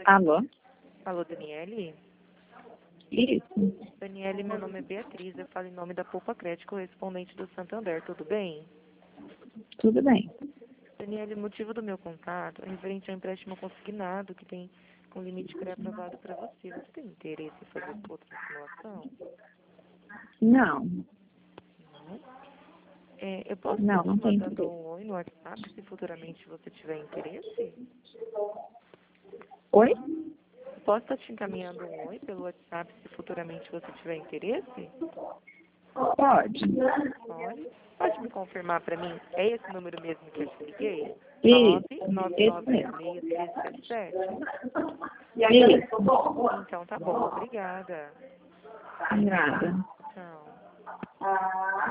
Alô? Alô, Daniele? Isso. Daniele, meu nome é Beatriz, eu falo em nome da Poupa Crédito, correspondente do Santander, tudo bem? Tudo bem. Daniele, o motivo do meu contato é referente ao empréstimo consignado que tem com limite pré-aprovado para você. Você tem interesse em fazer outra simulação? Não. Não. Eu posso Não, estar não te tem mandando interesse. um oi no WhatsApp se futuramente você tiver interesse? Oi? Eu posso estar te encaminhando um oi pelo WhatsApp se futuramente você tiver interesse? Pode. Pode. Pode me confirmar para mim? É esse número mesmo que eu te liguei? Isso. Esse mesmo. 99986-1377? Isso. Então tá bom, obrigada. Nada. Tchau.